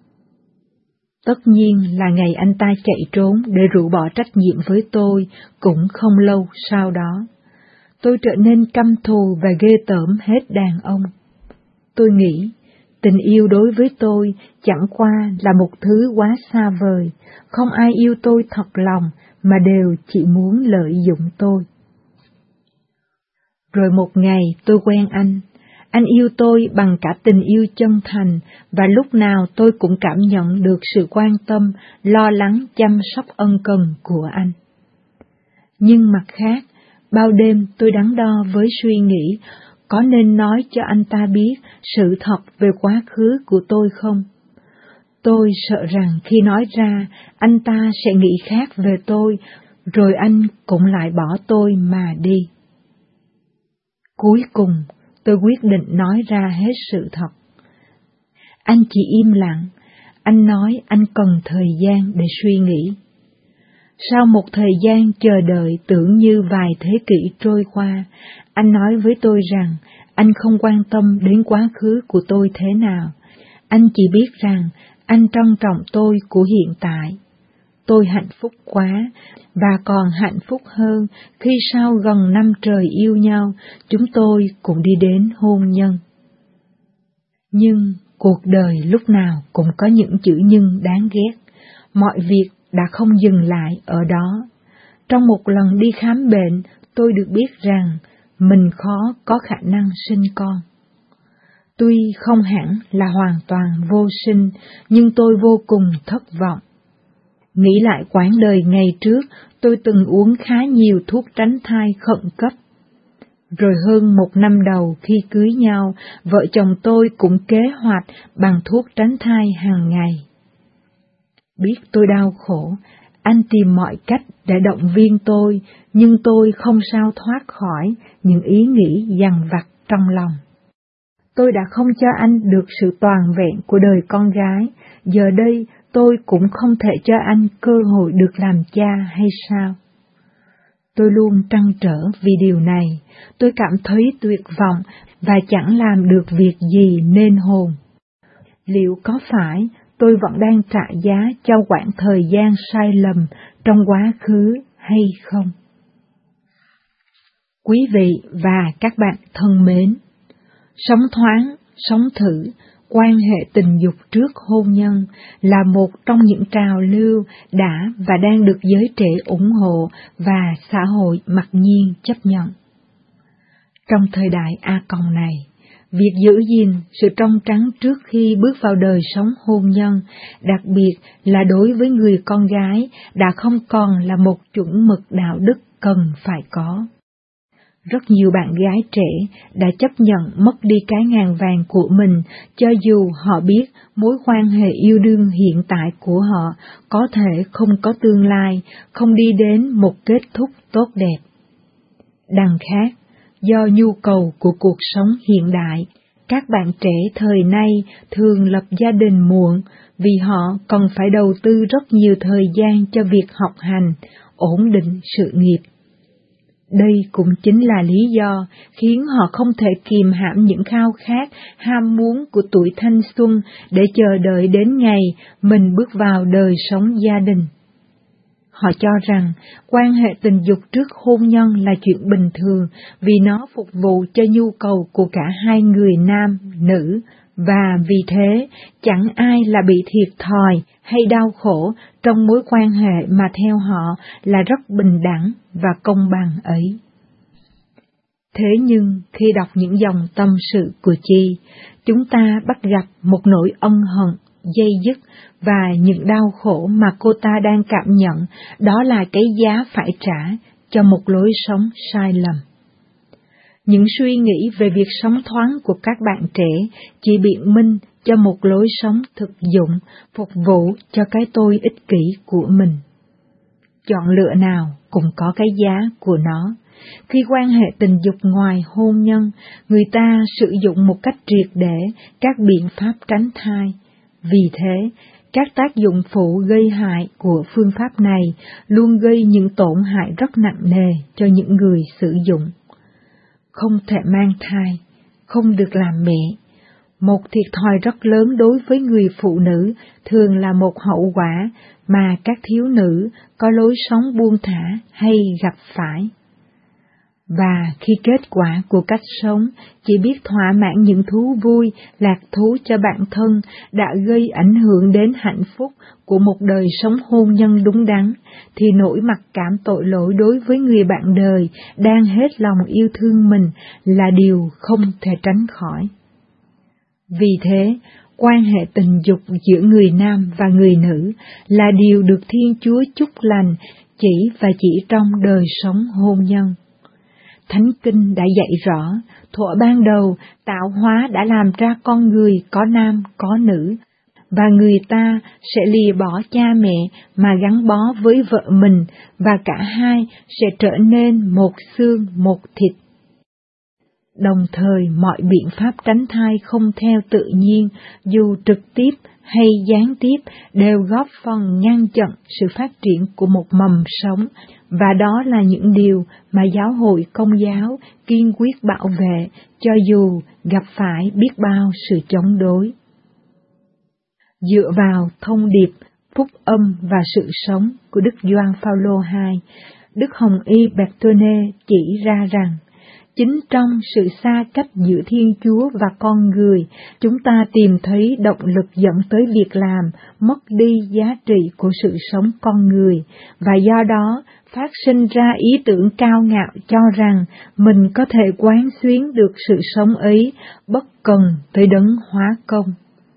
Tất nhiên là ngày anh ta chạy trốn để rũ bỏ trách nhiệm với tôi cũng không lâu sau đó. Tôi trở nên căm thù và ghê tởm hết đàn ông. Tôi nghĩ, tình yêu đối với tôi chẳng qua là một thứ quá xa vời, không ai yêu tôi thật lòng mà đều chỉ muốn lợi dụng tôi. Rồi một ngày tôi quen anh, anh yêu tôi bằng cả tình yêu chân thành và lúc nào tôi cũng cảm nhận được sự quan tâm, lo lắng, chăm sóc ân cần của anh. Nhưng mặt khác, bao đêm tôi đắn đo với suy nghĩ, có nên nói cho anh ta biết sự thật về quá khứ của tôi không? Tôi sợ rằng khi nói ra, anh ta sẽ nghĩ khác về tôi, rồi anh cũng lại bỏ tôi mà đi. Cuối cùng, tôi quyết định nói ra hết sự thật. Anh chỉ im lặng, anh nói anh cần thời gian để suy nghĩ. Sau một thời gian chờ đợi tưởng như vài thế kỷ trôi qua, anh nói với tôi rằng anh không quan tâm đến quá khứ của tôi thế nào. Anh chỉ biết rằng anh trân trọng tôi của hiện tại. Tôi hạnh phúc quá, và còn hạnh phúc hơn khi sau gần năm trời yêu nhau, chúng tôi cũng đi đến hôn nhân. Nhưng cuộc đời lúc nào cũng có những chữ nhưng đáng ghét. Mọi việc đã không dừng lại ở đó. Trong một lần đi khám bệnh, tôi được biết rằng mình khó có khả năng sinh con. Tuy không hẳn là hoàn toàn vô sinh, nhưng tôi vô cùng thất vọng. Nghĩ lại quãng đời ngày trước, tôi từng uống khá nhiều thuốc tránh thai khẩn cấp. Rồi hơn một năm đầu khi cưới nhau, vợ chồng tôi cũng kế hoạch bằng thuốc tránh thai hàng ngày. Biết tôi đau khổ, anh tìm mọi cách để động viên tôi, nhưng tôi không sao thoát khỏi những ý nghĩ dằn vặt trong lòng. Tôi đã không cho anh được sự toàn vẹn của đời con gái, giờ đây tôi cũng không thể cho anh cơ hội được làm cha hay sao? Tôi luôn trăn trở vì điều này, tôi cảm thấy tuyệt vọng và chẳng làm được việc gì nên hồn. Liệu có phải tôi vẫn đang trả giá cho quãng thời gian sai lầm trong quá khứ hay không? Quý vị và các bạn thân mến, sống thoáng, sống thử, quan hệ tình dục trước hôn nhân là một trong những trào lưu đã và đang được giới trẻ ủng hộ và xã hội mặc nhiên chấp nhận. Trong thời đại A Cộng này, việc giữ gìn sự trong trắng trước khi bước vào đời sống hôn nhân, đặc biệt là đối với người con gái, đã không còn là một chuẩn mực đạo đức cần phải có. Rất nhiều bạn gái trẻ đã chấp nhận mất đi cái ngàn vàng của mình, cho dù họ biết mối quan hệ yêu đương hiện tại của họ có thể không có tương lai, không đi đến một kết thúc tốt đẹp. Đằng khác, do nhu cầu của cuộc sống hiện đại, các bạn trẻ thời nay thường lập gia đình muộn vì họ cần phải đầu tư rất nhiều thời gian cho việc học hành, ổn định sự nghiệp. Đây cũng chính là lý do khiến họ không thể kìm hãm những khao khát, ham muốn của tuổi thanh xuân để chờ đợi đến ngày mình bước vào đời sống gia đình. Họ cho rằng quan hệ tình dục trước hôn nhân là chuyện bình thường vì nó phục vụ cho nhu cầu của cả hai người nam, nữ, và vì thế chẳng ai là bị thiệt thòi hay đau khổ trong mối quan hệ mà theo họ là rất bình đẳng và công bằng ấy. Thế nhưng khi đọc những dòng tâm sự của Chi, chúng ta bắt gặp một nỗi ân hận, dây dứt và những đau khổ mà cô ta đang cảm nhận, đó là cái giá phải trả cho một lối sống sai lầm. Những suy nghĩ về việc sống thoáng của các bạn trẻ chỉ biện minh cho một lối sống thực dụng, phục vụ cho cái tôi ích kỷ của mình. Chọn lựa nào cũng có cái giá của nó. Khi quan hệ tình dục ngoài hôn nhân, người ta sử dụng một cách triệt để các biện pháp tránh thai. Vì thế, các tác dụng phụ gây hại của phương pháp này luôn gây những tổn hại rất nặng nề cho những người sử dụng. Không thể mang thai, không được làm mẹ. Một thiệt thòi rất lớn đối với người phụ nữ thường là một hậu quả mà các thiếu nữ có lối sống buông thả hay gặp phải. Và khi kết quả của cách sống chỉ biết thỏa mãn những thú vui, lạc thú cho bản thân đã gây ảnh hưởng đến hạnh phúc của một đời sống hôn nhân đúng đắn, thì nỗi mặc cảm tội lỗi đối với người bạn đời đang hết lòng yêu thương mình là điều không thể tránh khỏi. Vì thế, quan hệ tình dục giữa người nam và người nữ là điều được Thiên Chúa chúc lành chỉ và chỉ trong đời sống hôn nhân. Thánh Kinh đã dạy rõ, thuở ban đầu tạo hóa đã làm ra con người có nam có nữ, và người ta sẽ lìa bỏ cha mẹ mà gắn bó với vợ mình, và cả hai sẽ trở nên một xương một thịt. Đồng thời mọi biện pháp tránh thai không theo tự nhiên, dù trực tiếp hay gián tiếp đều góp phần ngăn chặn sự phát triển của một mầm sống, và đó là những điều mà giáo hội Công giáo kiên quyết bảo vệ cho dù gặp phải biết bao sự chống đối. Dựa vào thông điệp phúc âm và sự sống của Đức Gioan Phaolô hai, Đức Hồng Y Bertone chỉ ra rằng, chính trong sự xa cách giữa Thiên Chúa và con người, chúng ta tìm thấy động lực dẫn tới việc làm mất đi giá trị của sự sống con người, và do đó phát sinh ra ý tưởng cao ngạo cho rằng mình có thể quán xuyến được sự sống ấy bất cần tới đấng hóa công.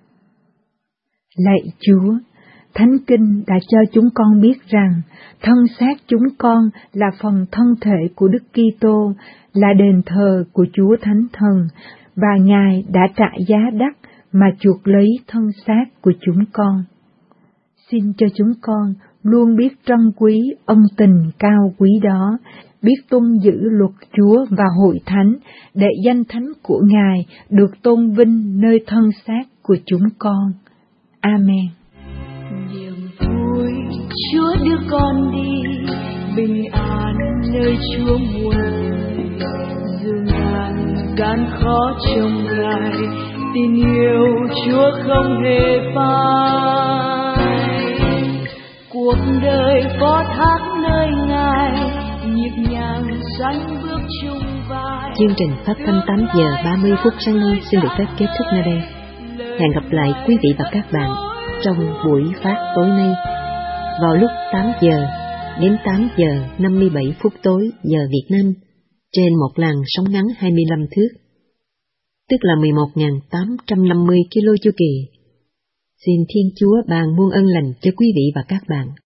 Lạy Chúa, Thánh Kinh đã cho chúng con biết rằng thân xác chúng con là phần thân thể của Đức Kitô, là đền thờ của Chúa Thánh Thần, và Ngài đã trả giá đắt mà chuộc lấy thân xác của chúng con. Xin cho chúng con luôn biết trân quý ân tình cao quý đó, biết tuân giữ luật Chúa và hội thánh, để danh thánh của Ngài được tôn vinh nơi thân xác của chúng con. Amen. Niềm vui Chúa đưa con đi, bình an nơi Chúa muôn người, dù ngàn gian khó trong Ngài, tình yêu Chúa không hề phai. Cuộc đời phó thác nơi Ngài, nhịp nhàng sánh bước chung vai. Chương trình phát thanh tám giờ ba mươi phút sáng nay xin được phép kết thúc nơi đây. Hẹn gặp lại quý vị và các bạn trong buổi phát tối nay vào lúc tám giờ đến tám giờ năm mươi bảy phút tối giờ Việt Nam trên một làn sóng ngắn hai mươi lăm thước, tức là mười một nghìn tám trăm năm mươi ki lô chu kỳ. Xin Thiên Chúa ban muôn ân lành cho quý vị và các bạn.